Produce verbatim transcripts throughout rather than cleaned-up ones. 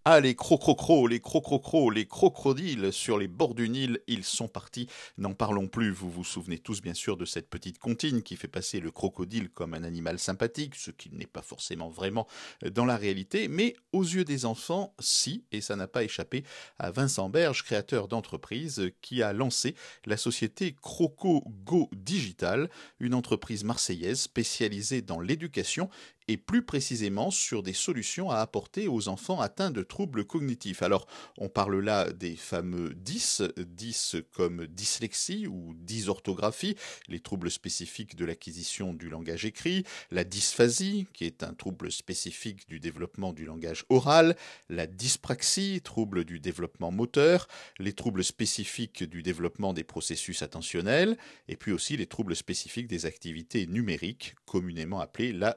Ah, les crocrocros, les crocrocros, les crocodiles sur les bords du Nil, ils sont partis, n'en parlons plus. Vous vous souvenez tous bien sûr de cette petite comptine qui fait passer le crocodile comme un animal sympathique, ce qui n'est pas forcément vraiment euh, dans la réalité, mais aux yeux des enfants, si, et ça n'a pas échappé à Vincent Berge, créateur d'entreprise, euh, qui a lancé la société Croco Go Digital, une entreprise marseillaise spécialisée dans l'éducation et plus précisément sur des solutions à apporter aux enfants atteints de troubles cognitifs. Alors, on parle là des fameux dix, dix comme dyslexie ou dysorthographie, les troubles spécifiques de l'acquisition du langage écrit, la dysphasie, qui est un trouble spécifique du développement du langage oral, la dyspraxie, trouble du développement moteur, les troubles spécifiques du développement des processus attentionnels, et puis aussi les troubles spécifiques des activités numériques, communément appelées la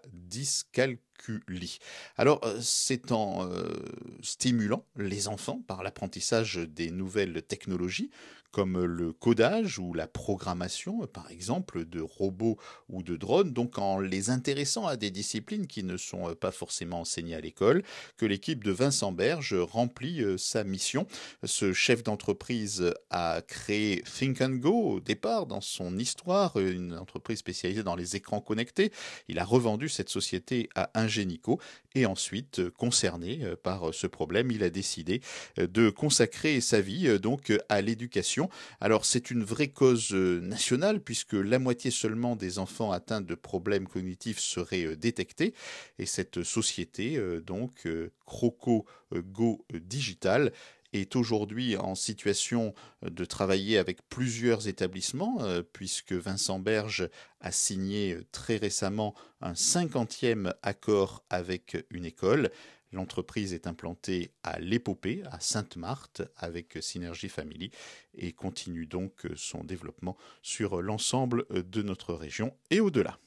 dyscalculie. Alors, euh, c'est en euh, stimulant les enfants par l'apprentissage des nouvelles technologies, comme le codage ou la programmation, par exemple, de robots ou de drones, donc en les intéressant à des disciplines qui ne sont euh, pas forcément enseignées à l'école, que l'équipe de Vincent Berge remplit euh, sa mission. Ce chef d'entreprise a créé Think and Go au départ dans son histoire, une entreprise spécialisée dans les écrans connectés. Il a revendu cette société à Ingenico et ensuite, euh, concerné euh, par euh, ce problème, il a décidé euh, de consacrer sa vie euh, donc euh, à l'éducation. Alors c'est une vraie cause euh, nationale puisque la moitié seulement des enfants atteints de problèmes cognitifs seraient euh, détectés et cette société euh, donc euh, Croco euh, Go Digital est aujourd'hui en situation euh, de travailler avec plusieurs établissements, euh, puisque Vincent Berge a signé euh, très récemment un cinquantième accord avec une école. L'entreprise est implantée à l'Épopée, à Sainte-Marthe, avec Synergy Family, et continue donc euh, son développement sur l'ensemble euh, de notre région et au-delà.